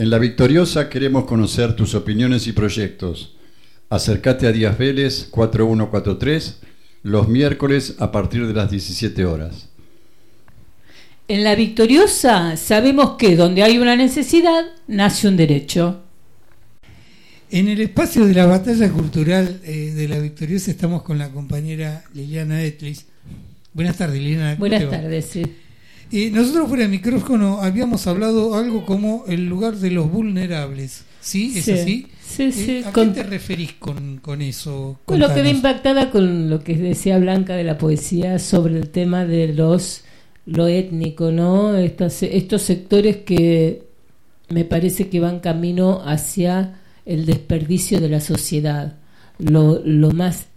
En La Victoriosa queremos conocer tus opiniones y proyectos. Acércate a Díaz Vélez 4143 los miércoles a partir de las 17 horas. En La Victoriosa sabemos que donde hay una necesidad, nace un derecho. En el espacio de la batalla cultural de La Victoriosa estamos con la compañera Liliana Etlis. Buenas tardes, Liliana. Buenas tardes, sí. Nosotros fuera de micrófono habíamos hablado algo como el lugar de los vulnerables. ¿Sí? ¿Es así? Sí. ¿A qué te referís con eso? Con lo que me impactada con lo que decía Blanca de la poesía sobre el tema de lo étnico, ¿no? Estos sectores que me parece que van camino hacia el desperdicio de la sociedad, lo más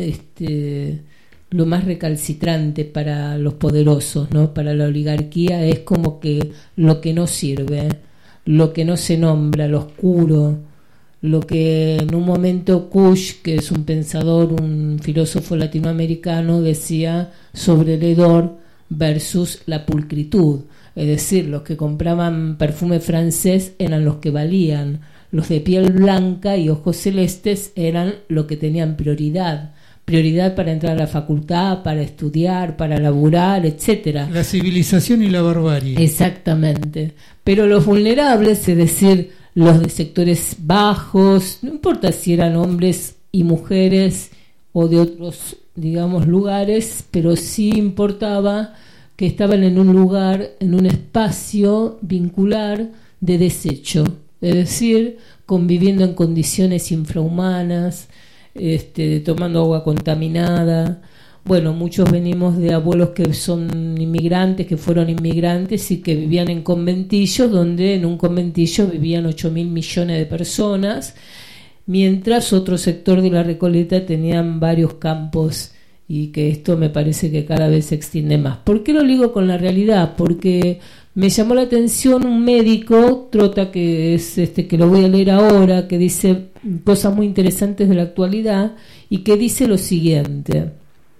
recalcitrante para los poderosos, ¿no? Para la oligarquía es como que lo que no sirve, lo que no se nombra, lo oscuro, lo que en un momento Kush, que es un pensador, un filósofo latinoamericano, decía sobre el hedor versus la pulcritud, es decir, los que compraban perfume francés eran los que valían, los de piel blanca y ojos celestes eran los que tenían prioridad para entrar a la facultad, para estudiar, para laburar, etcétera. La civilización y la barbarie. Exactamente. Pero los vulnerables, es decir, los de sectores bajos, no importa si eran hombres y mujeres o de otros, digamos, lugares, pero sí importaba que estaban en un lugar, en un espacio vincular de desecho, es decir, conviviendo en condiciones infrahumanas, tomando agua contaminada. Bueno, muchos venimos de abuelos que son inmigrantes, que fueron inmigrantes y que vivían en conventillos, donde en un conventillo vivían 8.000 millones de personas, mientras otro sector de la Recoleta tenían varios campos, y que esto me parece que cada vez se extiende más. ¿Por qué lo ligo con la realidad? Porque me llamó la atención un médico, Trota, que es que lo voy a leer ahora, que dice cosas muy interesantes de la actualidad y que dice lo siguiente: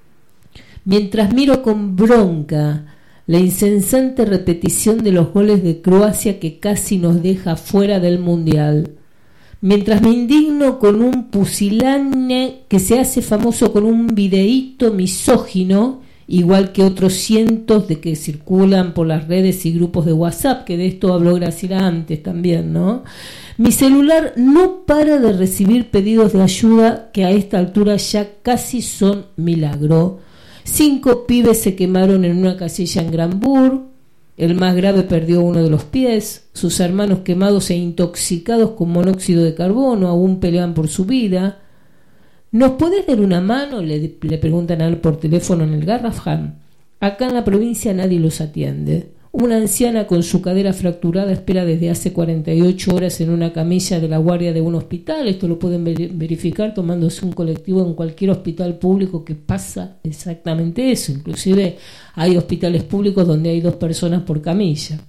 mientras miro con bronca la incesante repetición de los goles de Croacia que casi nos deja fuera del Mundial, mientras me indigno con un pusilánime que se hace famoso con un videíto misógino, igual que otros cientos de que circulan por las redes y grupos de WhatsApp, que de esto habló Graciela antes también, ¿no? Mi celular no para de recibir pedidos de ayuda que a esta altura ya casi son milagro. 5 pibes se quemaron en una casilla en Granburg, el más grave perdió uno de los pies, sus hermanos quemados e intoxicados con monóxido de carbono aún pelean por su vida. ¿Nos podés dar una mano?, le preguntan a él por teléfono en el Garrahan. Acá en la provincia nadie los atiende. Una anciana con su cadera fracturada espera desde hace 48 horas en una camilla de la guardia de un hospital. Esto lo pueden verificar tomándose un colectivo en cualquier hospital público, que pasa exactamente eso. Inclusive hay hospitales públicos donde hay 2 personas por camilla.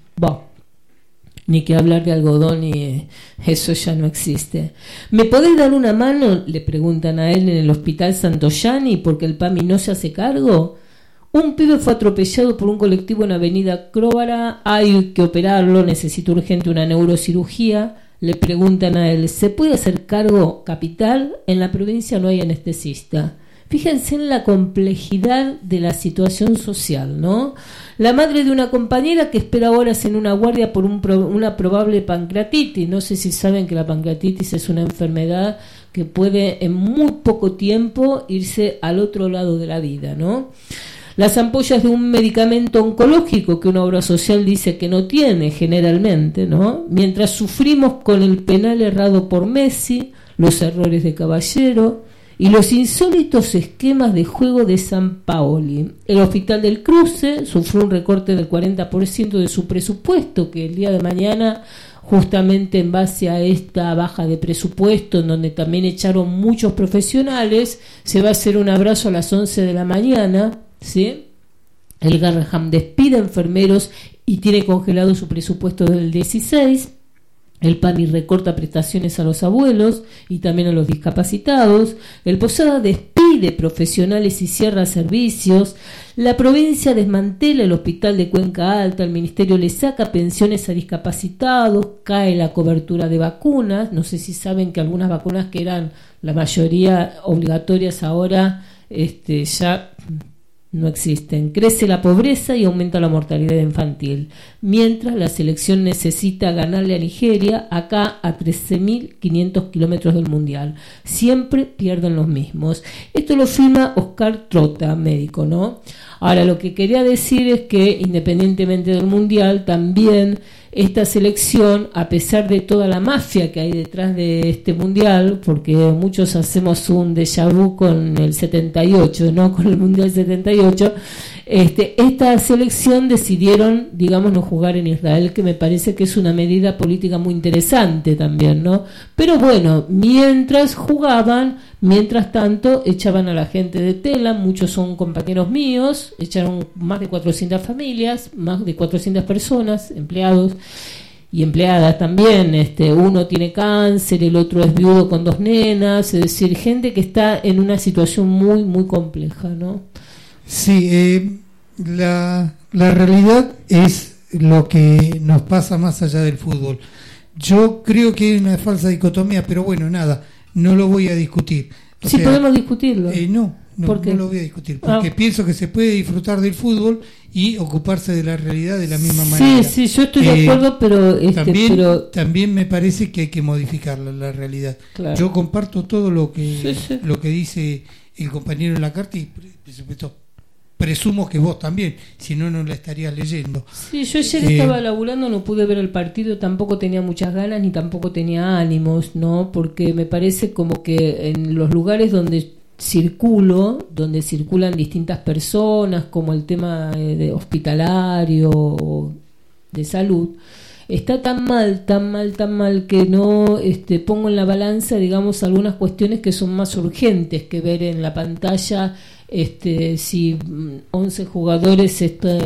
Ni que hablar de algodón, y eso ya no existe. ¿Me podés dar una mano?, le preguntan a él en el hospital Santoyani, porque el PAMI no se hace cargo. Un pibe fue atropellado por un colectivo en Avenida Cróvara, hay que operarlo, necesita urgente una neurocirugía. Le preguntan a él: ¿se puede hacer cargo capital? En la provincia no hay anestesista. Fíjense en la complejidad de la situación social, ¿no? La madre de una compañera que espera horas en una guardia por una probable pancreatitis. No sé si saben que la pancreatitis es una enfermedad que puede en muy poco tiempo irse al otro lado de la vida, ¿no? Las ampollas de un medicamento oncológico que una obra social dice que no tiene generalmente, ¿no? Mientras sufrimos con el penal errado por Messi, los errores de Caballero y los insólitos esquemas de juego de Sampaoli. El Hospital del Cruce sufrió un recorte del 40% de su presupuesto, que el día de mañana, justamente en base a esta baja de presupuesto, en donde también echaron muchos profesionales, se va a hacer un abrazo a las 11 de la mañana, ¿sí? El Garrahan despide enfermeros y tiene congelado su presupuesto del 16. El PAMI recorta prestaciones a los abuelos y también a los discapacitados. El Posada despide despide profesionales y cierra servicios, la provincia desmantela el hospital de Cuenca Alta, el ministerio le saca pensiones a discapacitados, cae la cobertura de vacunas, no sé si saben que algunas vacunas que eran la mayoría obligatorias ahora ya no existen, crece la pobreza y aumenta la mortalidad infantil, mientras la selección necesita ganarle a Nigeria, acá a 13.500 kilómetros del mundial, siempre pierden los mismos. Esto lo firma Oscar Trota, médico, ¿no? Ahora, lo que quería decir es que independientemente del mundial, también esta selección, a pesar de toda la mafia que hay detrás de este mundial, porque muchos hacemos un déjà vu con el 78, ¿no? Con el mundial 78, esta selección decidieron, digamos, no jugar en Israel, que me parece que es una medida política muy interesante también, ¿no? Pero bueno, mientras jugaban, mientras tanto echaban a la gente de Tela, muchos son compañeros míos, echaron más de 400 familias, más de 400 personas, empleados y empleadas también, uno tiene cáncer, el otro es viudo con 2 nenas, es decir, gente que está en una situación muy, muy compleja, ¿no? Sí, la realidad es lo que nos pasa más allá del fútbol. Yo creo que hay una falsa dicotomía, pero bueno, nada, no lo voy a discutir. Sí, podemos discutirlo. No lo voy a discutir, porque pienso que se puede disfrutar del fútbol y ocuparse de la realidad de la misma manera. Sí, yo estoy de acuerdo, pero también me parece que hay que modificar la realidad. Claro. Yo comparto todo lo que dice el compañero en la carta y por supuesto presumo que vos también, si no, no la estarías leyendo. Sí, yo ayer estaba laburando, no pude ver el partido, tampoco tenía muchas ganas ni tampoco tenía ánimos, ¿no? Porque me parece como que en los lugares donde circulan distintas personas, como el tema de hospitalario, de salud, está tan mal que no pongo en la balanza, digamos, algunas cuestiones que son más urgentes que ver en la pantalla si 11 jugadores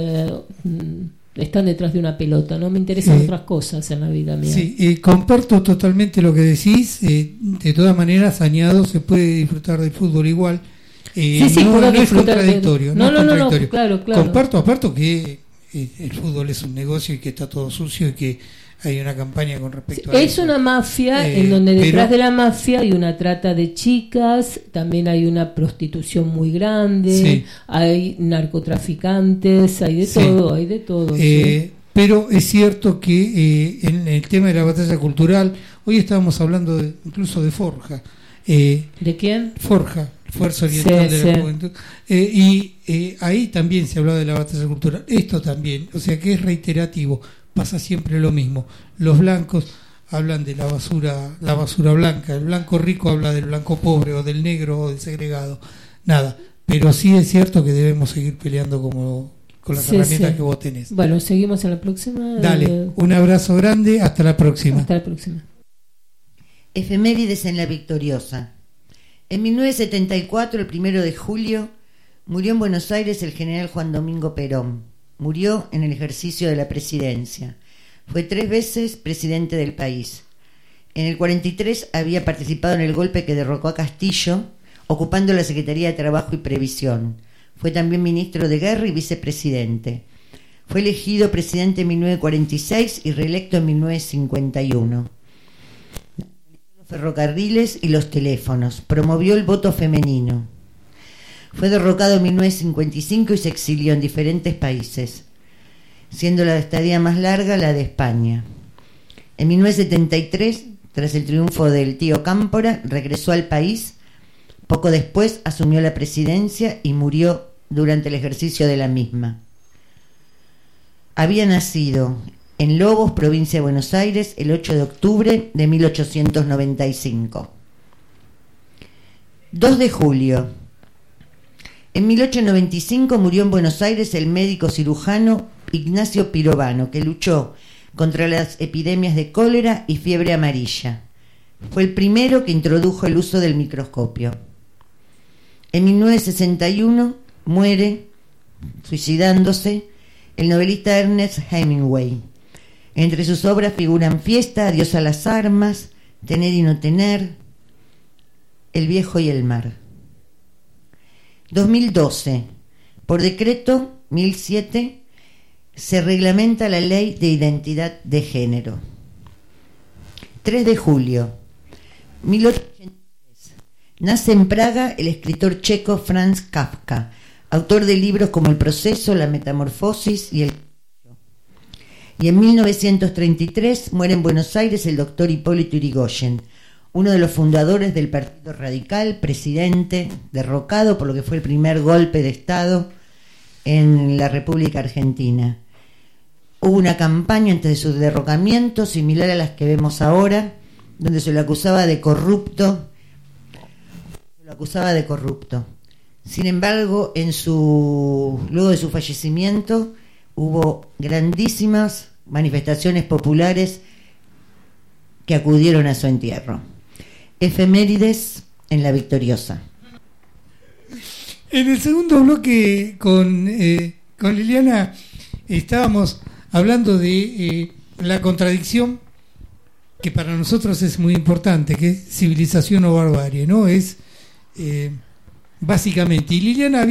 están detrás de una pelota, no me interesan otras cosas en la vida mía. Sí, comparto totalmente lo que decís. De todas maneras, añado, se puede disfrutar del fútbol igual. No es contradictorio. No, claro. Comparto aparte que el fútbol es un negocio y que está todo sucio y que hay una campaña con respecto a eso. Es una mafia en donde detrás de la mafia hay una trata de chicas, también hay una prostitución muy grande, hay narcotraficantes, hay de todo. Pero es cierto que en el tema de la batalla cultural, hoy estábamos hablando incluso de Forja. ¿De quién? Forja, Fuerza Oriental de la Juventud. Y ahí también se hablaba de la batalla cultural. Esto también, o sea que es reiterativo. Pasa siempre lo mismo. Los blancos hablan de la basura blanca, el blanco rico habla del blanco pobre o del negro o del segregado. Nada, pero sí es cierto que debemos seguir peleando con las herramientas que vos tenés. Bueno, seguimos en la próxima. Dale, un abrazo grande, hasta la próxima. Hasta la próxima. Efemérides en la Victoriosa. En 1974, el 1 de julio, murió en Buenos Aires el general Juan Domingo Perón. Murió en el ejercicio de la presidencia. Fue 3 veces presidente del país. En el 43 había participado en el golpe que derrocó a Castillo, ocupando la Secretaría de Trabajo y Previsión. Fue también ministro de Guerra y vicepresidente. Fue elegido presidente en 1946 y reelecto en 1951. Los ferrocarriles y los teléfonos. Promovió el voto femenino. Fue derrocado en 1955 y se exilió en diferentes países, siendo la estadía más larga la de España. En 1973, tras el triunfo del tío Cámpora, regresó al país. Poco después asumió la presidencia y murió durante el ejercicio de la misma. Había nacido en Lobos, provincia de Buenos Aires, el 8 de octubre de 1895. 2 de julio. En 1895 murió en Buenos Aires el médico cirujano Ignacio Pirovano, que luchó contra las epidemias de cólera y fiebre amarilla. Fue el primero que introdujo el uso del microscopio. En 1961 muere, suicidándose, el novelista Ernest Hemingway. Entre sus obras figuran Fiesta, Adiós a las armas, Tener y no tener, El viejo y el mar. 2012, por decreto 1007, se reglamenta la ley de identidad de género. 3 de julio, 1883, nace en Praga el escritor checo Franz Kafka, autor de libros como El proceso, La metamorfosis y Y en 1933 muere en Buenos Aires el doctor Hipólito Yrigoyen, uno de los fundadores del Partido Radical, presidente, derrocado por lo que fue el primer golpe de Estado en la República Argentina. Hubo una campaña antes de su derrocamiento similar a las que vemos ahora, donde se lo acusaba de corrupto. Sin embargo, luego de su fallecimiento hubo grandísimas manifestaciones populares que acudieron a su entierro. Efemérides en La Victoriosa. En el segundo bloque con Liliana estábamos hablando de la contradicción que para nosotros es muy importante, que es civilización o barbarie, ¿no? Es básicamente, y Liliana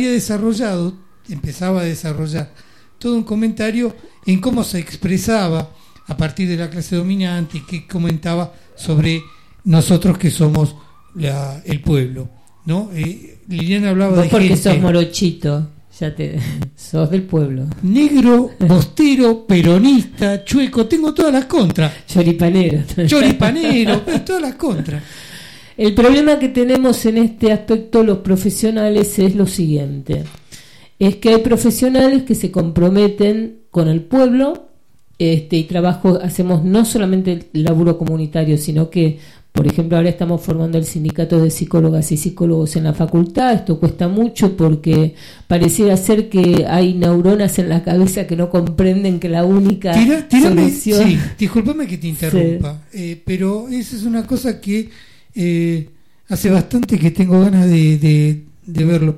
empezaba a desarrollar todo un comentario en cómo se expresaba a partir de la clase dominante y que comentaba sobre nosotros que somos el pueblo, ¿no? Liliana hablaba vos de porque gente, sos morochito, sos del pueblo. Negro, bostero, peronista, chueco, tengo todas las contras. Choripanero, todas las contras. El problema que tenemos en este aspecto los profesionales es lo siguiente: es que hay profesionales que se comprometen con el pueblo y hacemos no solamente el laburo comunitario, sino que, por ejemplo, ahora estamos formando el sindicato de psicólogas y psicólogos en la facultad. Esto cuesta mucho porque pareciera ser que hay neuronas en la cabeza que no comprenden que la única solución... Sí, discúlpame que te interrumpa, sí. Pero esa es una cosa que hace bastante que tengo ganas de verlo.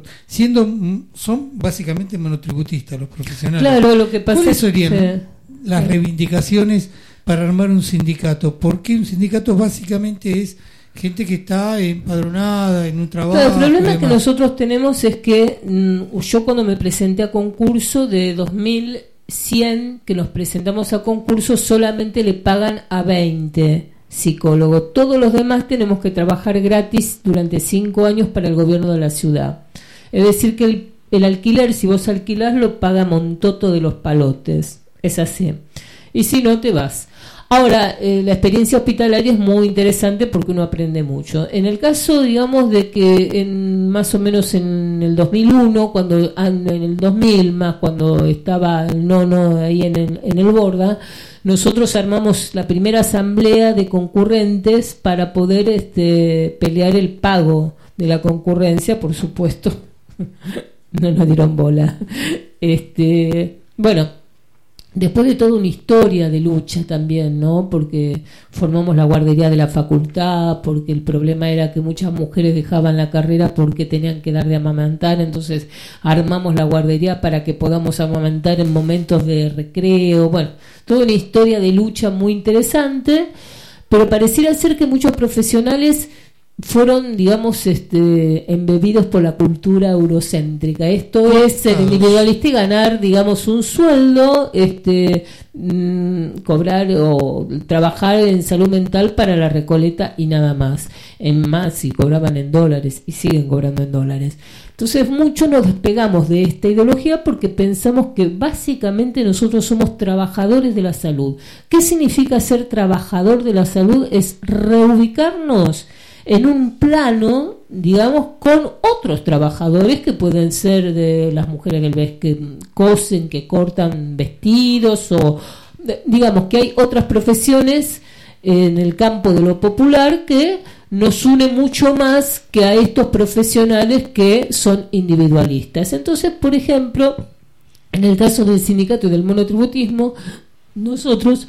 Son básicamente monotributistas los profesionales. Claro, lo que pasa ¿Cuáles serían las reivindicaciones para armar un sindicato? Porque un sindicato básicamente es gente que está empadronada en un trabajo. Claro, el problema que nosotros tenemos es que yo cuando me presenté a concurso de 2100 que nos presentamos a concurso, solamente le pagan a 20 psicólogos. Todos los demás tenemos que trabajar gratis durante 5 años para el gobierno de la ciudad. Es decir que el alquiler, si vos alquilás, lo paga Montoto de los Palotes. Es así. Y si no, te vas. Ahora, la experiencia hospitalaria es muy interesante porque uno aprende mucho. En el caso, digamos, de que más o menos en el 2001, en el 2000 más, cuando estaba el nono ahí en el Borda, nosotros armamos la primera asamblea de concurrentes para poder pelear el pago de la concurrencia. Por supuesto, no nos dieron bola. Bueno, después de toda una historia de lucha también, ¿no? Porque formamos la guardería de la facultad, porque el problema era que muchas mujeres dejaban la carrera porque tenían que dar de amamantar, entonces armamos la guardería para que podamos amamantar en momentos de recreo. Bueno, toda una historia de lucha muy interesante, pero pareciera ser que muchos profesionales fueron, digamos, embebidos por la cultura eurocéntrica. Esto es ser individualista y ganar, digamos, un sueldo, cobrar o trabajar en salud mental para la Recoleta y nada más. En más, si cobraban en dólares y siguen cobrando en dólares. Entonces, mucho nos despegamos de esta ideología porque pensamos que básicamente nosotros somos trabajadores de la salud. ¿Qué significa ser trabajador de la salud? Es reubicarnos en un plano, digamos, con otros trabajadores que pueden ser de las mujeres que cosen, que cortan vestidos, o digamos que hay otras profesiones en el campo de lo popular que nos une mucho más que a estos profesionales que son individualistas. Entonces, por ejemplo, en el caso del sindicato y del monotributismo, nosotros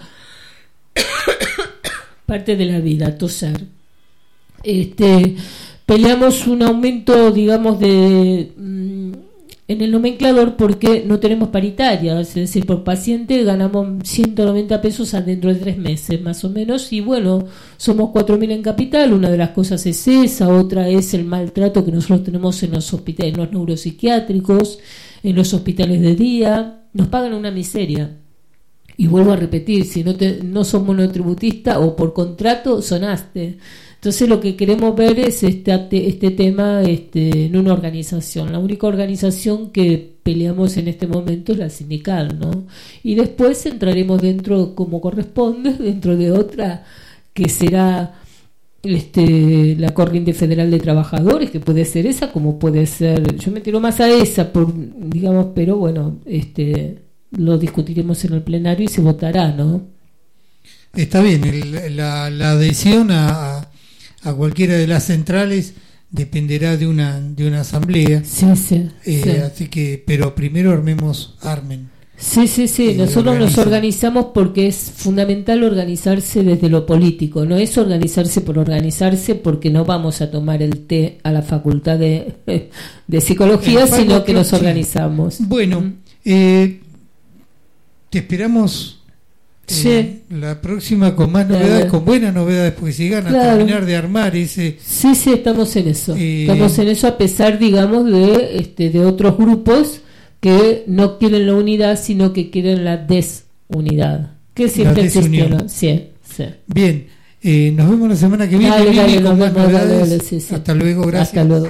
parte de la vida, toser. Peleamos un aumento, digamos, de en el nomenclador porque no tenemos paritaria, es decir, por paciente ganamos 190 pesos dentro de 3 meses más o menos, y bueno, somos 4.000 en Capital. Una de las cosas es esa, otra es el maltrato que nosotros tenemos en los hospitales, en los neuropsiquiátricos, en los hospitales de día, nos pagan una miseria. Y vuelvo a repetir, si no sos monotributista o por contrato, sonaste. Entonces lo que queremos ver es este tema en una organización. La única organización que peleamos en este momento es la sindical, ¿no? Y después entraremos dentro, como corresponde, dentro de otra que será la Corriente Federal de Trabajadores, que puede ser esa, como puede ser, yo me tiro más a esa, digamos, pero bueno, lo discutiremos en el plenario y se votará, ¿no? Está bien, la adhesión a cualquiera de las centrales dependerá de una asamblea. Sí. Así que, pero primero armen. Sí. Nosotros nos organizamos porque es fundamental organizarse desde lo político. No es organizarse por organizarse, porque no vamos a tomar el té a la facultad de psicología, sino que nos organizamos. Bueno, te esperamos. Sí. La próxima con más novedades, con buenas novedades, porque si llegan a terminar de armar ese... Sí, estamos en eso. Estamos en eso, a pesar, digamos, de otros grupos que no quieren la unidad, sino que quieren la desunidad, que siempre existieron. Sí. Bien, nos vemos la semana que viene. Dale, con más novedades. Dale, sí. Hasta luego, gracias. Hasta luego.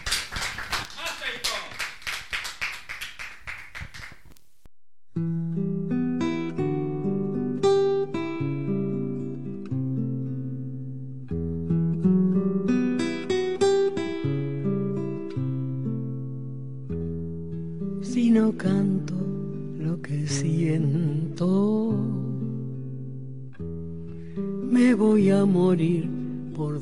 Si no canto lo que siento, me voy a morir por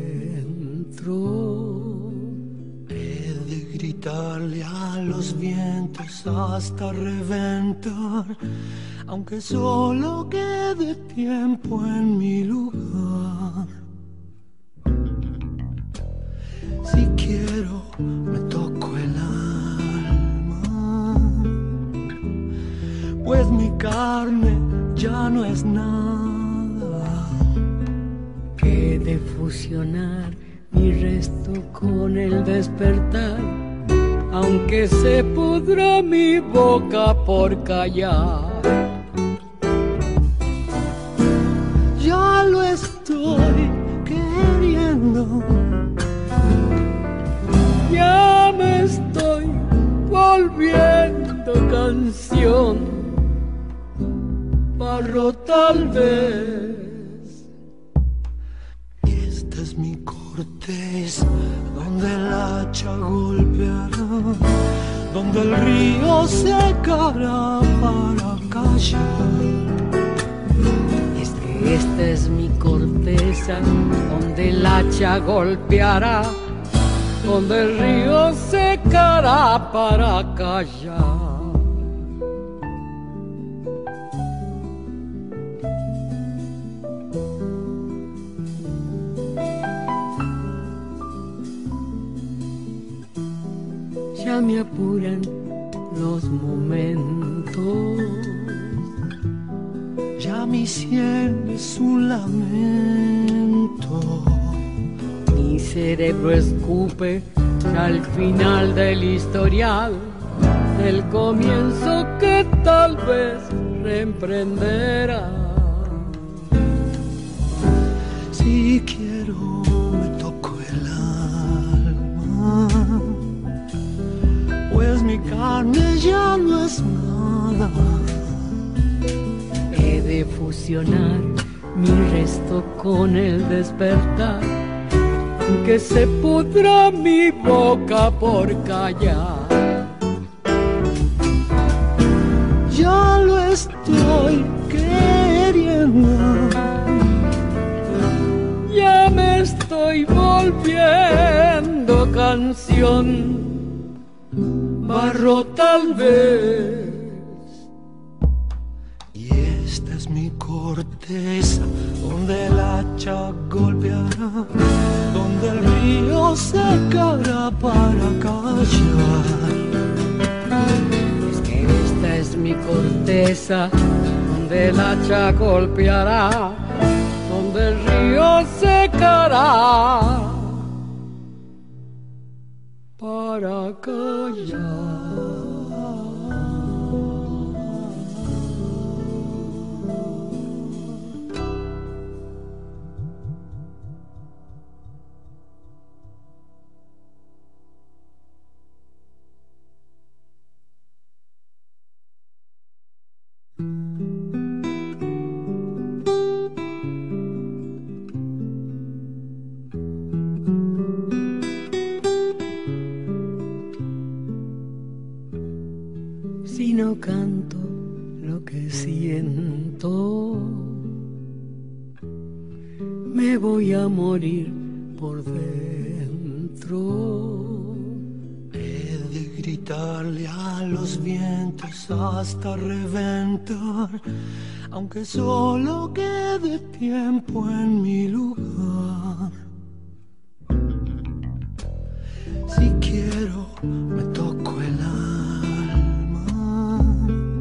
dentro. He de gritarle a los vientos hasta reventar, aunque solo quede tiempo en mi lugar. Si quiero, me toco el alma, pues mi carne ya no es nada. He de fusionar mi resto con el despertar, aunque se pudra mi boca por callar. Ya lo estoy queriendo, ya me estoy volviendo canción, barro tal vez. Esta es mi corteza, donde el hacha golpeará, donde el río secará para callar. Esta es mi corteza, donde el hacha golpeará, donde el río secará para callar. Ya me apuran los momentos, ya mi sien es un lamento. Mi cerebro escupe al final del historial, el comienzo que tal vez reemprenderá. Si quiero me toco el alma, pues mi carne ya no es nada. He de fusionar mi resto con el despertar, que se pudra mi boca por callar. Ya lo estoy queriendo, ya me estoy volviendo canción, barro tal vez. Y esta es mi corteza, donde el hacha golpeará, donde el río secará para callar. Es que esta es mi corteza, donde el hacha golpeará, donde el río secará para callar. Si no canto lo que siento, me voy a morir por dentro. He de gritarle a los vientos hasta reventar, aunque solo quede tiempo en mi lugar. Si quiero, me toco el alma,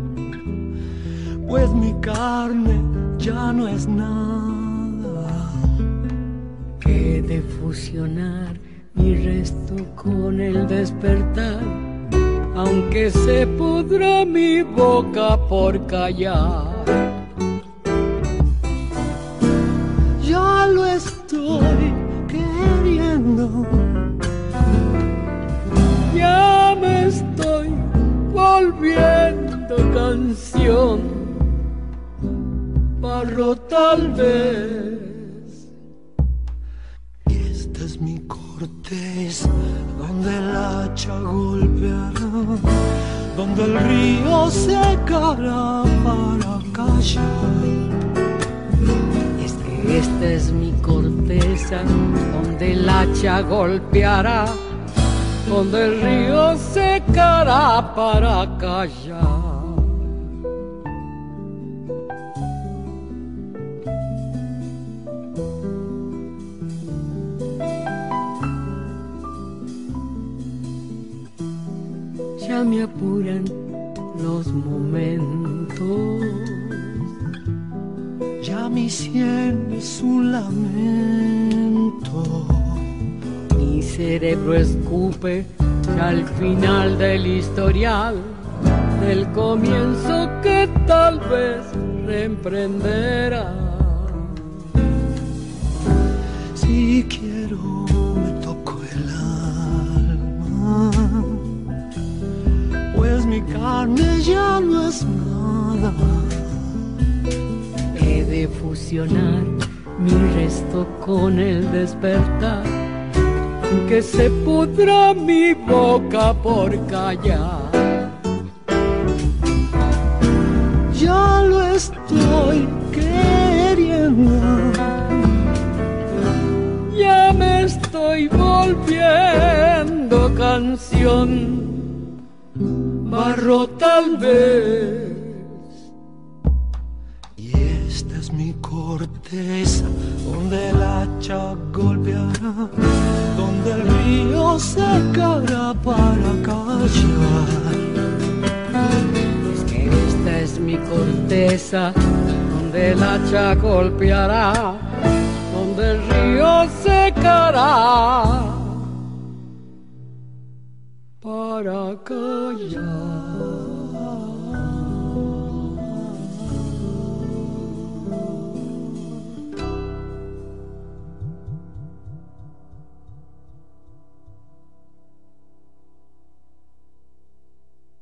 pues mi carne ya no es nada. Que de fusionar mi resto con el despertar, aunque se pudra mi boca por callar. Ya lo estoy queriendo, ya me estoy volviendo canción, barro tal vez. Y esta es mi corteza, donde el hacha golpeará, donde el río secará para callar. Es que esta es mi corteza, donde el hacha golpeará, donde el río secará para callar. Ya me apuran los momentos, ya mi sien es un lamento. mi cerebro escupe ya al final del historial, del comienzo que tal vez reemprenderá. Si quiero, me toco el alma, pues mi carne ya no es nada. He de fusionar mi resto con el despertar, que se pudra mi boca por callar. Ya lo estoy queriendo, ya me estoy volviendo canción, barro tal vez. y esta es mi corteza, donde el hacha golpeará, donde el río secará para callar. Es que esta es mi corteza, donde el hacha golpeará, donde el río secará para callar.